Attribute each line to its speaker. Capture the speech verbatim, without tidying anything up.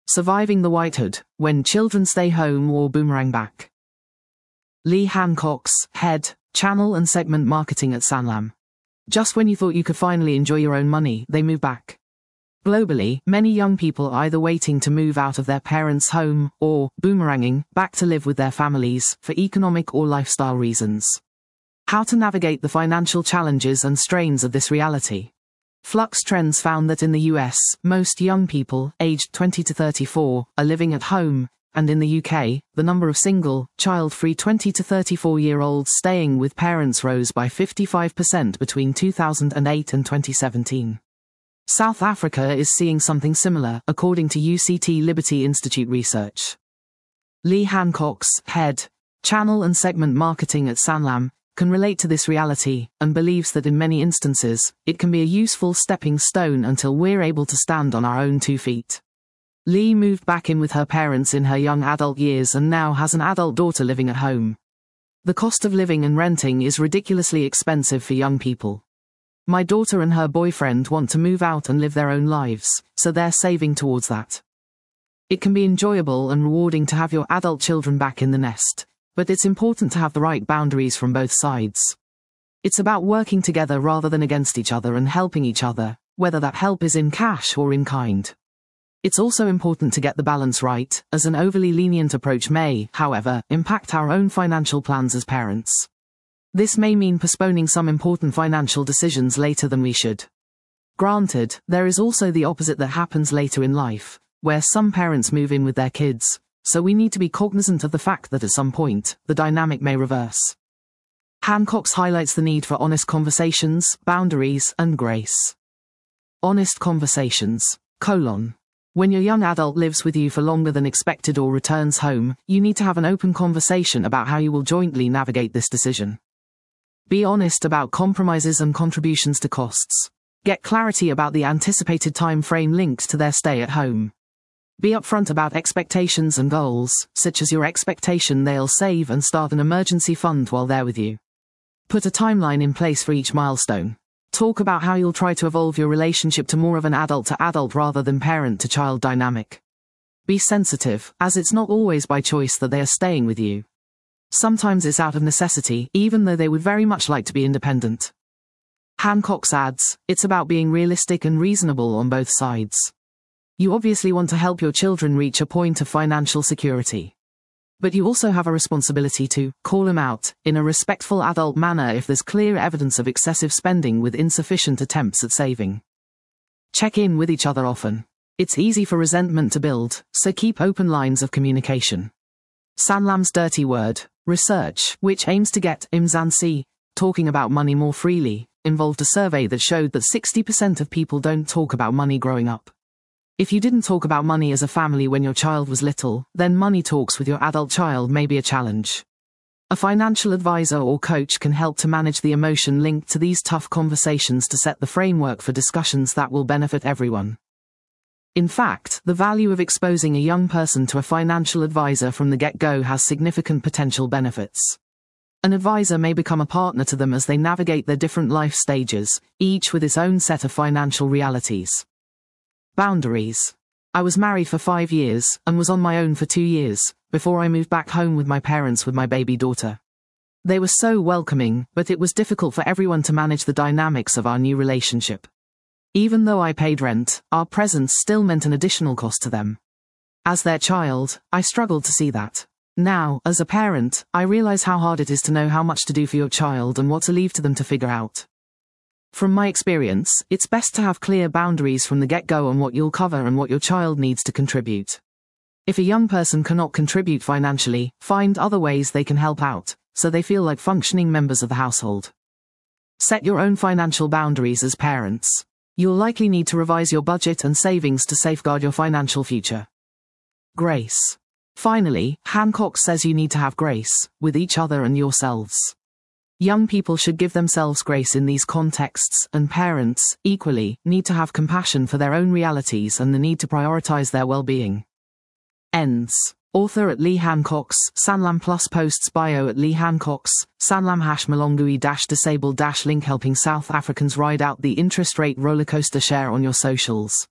Speaker 1: Surviving the Whitehood, When Children Stay Home or Boomerang Back. Lee Hancock's Head, Channel and Segment Marketing at Sanlam. Just when you thought you could finally enjoy your own money, they move back. Globally, many young people are either waiting to move out of their parents' home or boomeranging back to live with their families for economic or lifestyle reasons. How to navigate the financial challenges and strains of this reality. Flux Trends found that in the U S, most young people, aged twenty to thirty-four, are living at home, and in the U K, the number of single, child-free twenty to thirty-four-year-olds staying with parents rose by fifty-five percent between two thousand eight and twenty seventeen. South Africa is seeing something similar, according to U C T Liberty Institute research. Lee Hancock's Head, Channel and Segment Marketing at Sanlam can relate to this reality, and believes that in many instances, it can be a useful stepping stone until we're able to stand on our own two feet. Lee moved back in with her parents in her young adult years and now has an adult daughter living at home. The cost of living and renting is ridiculously expensive for young people. My daughter and her boyfriend want to move out and live their own lives, so they're saving towards that. It can be enjoyable and rewarding to have your adult children back in the nest, but it's important to have the right boundaries from both sides. It's about working together rather than against each other and helping each other, whether that help is in cash or in kind. It's also important to get the balance right, as an overly lenient approach may, however, impact our own financial plans as parents. This may mean postponing some important financial decisions later than we should. Granted, there is also the opposite that happens later in life, where some parents move in with their kids, so we need to be cognizant of the fact that at some point, the dynamic may reverse. Hancock's highlights the need for honest conversations, boundaries, and grace. Honest conversations, colon. When your young adult lives with you for longer than expected or returns home, you need to have an open conversation about how you will jointly navigate this decision. Be honest about compromises and contributions to costs. Get clarity about the anticipated time frame linked to their stay at home. Be upfront about expectations and goals, such as your expectation they'll save and start an emergency fund while they're with you. Put a timeline in place for each milestone. Talk about how you'll try to evolve your relationship to more of an adult-to-adult rather than parent-to-child dynamic. Be sensitive, as it's not always by choice that they are staying with you. Sometimes it's out of necessity, even though they would very much like to be independent. Hancock's adds, it's about being realistic and reasonable on both sides. You obviously want to help your children reach a point of financial security. But you also have a responsibility to call them out, in a respectful adult manner if there's clear evidence of excessive spending with insufficient attempts at saving. Check in with each other often. It's easy for resentment to build, so keep open lines of communication. Sanlam's Dirty Word research, which aims to get Mzansi talking about money more freely, involved a survey that showed that sixty percent of people don't talk about money growing up. If you didn't talk about money as a family when your child was little, then money talks with your adult child may be a challenge. A financial advisor or coach can help to manage the emotion linked to these tough conversations to set the framework for discussions that will benefit everyone. In fact, the value of exposing a young person to a financial advisor from the get-go has significant potential benefits. An advisor may become a partner to them as they navigate their different life stages, each with its own set of financial realities. Boundaries. I was married for five years, and was on my own for two years, before I moved back home with my parents with my baby daughter. They were so welcoming, but it was difficult for everyone to manage the dynamics of our new relationship. Even though I paid rent, our presence still meant an additional cost to them. As their child, I struggled to see that. Now, as a parent, I realize how hard it is to know how much to do for your child and what to leave to them to figure out. From my experience, it's best to have clear boundaries from the get-go on what you'll cover and what your child needs to contribute. If a young person cannot contribute financially, find other ways they can help out, so they feel like functioning members of the household. Set your own financial boundaries as parents. You'll likely need to revise your budget and savings to safeguard your financial future. Grace. Finally, Hancock says you need to have grace, with each other and yourselves. Young people should give themselves grace in these contexts, and parents, equally, need to have compassion for their own realities and the need to prioritize their well-being. Ends. Author at Lee Hancock's, Sanlam Plus posts bio at Lee Hancock's, Sanlam hash Malongui dash disabled dash link helping South Africans ride out the interest rate rollercoaster. Share on your socials.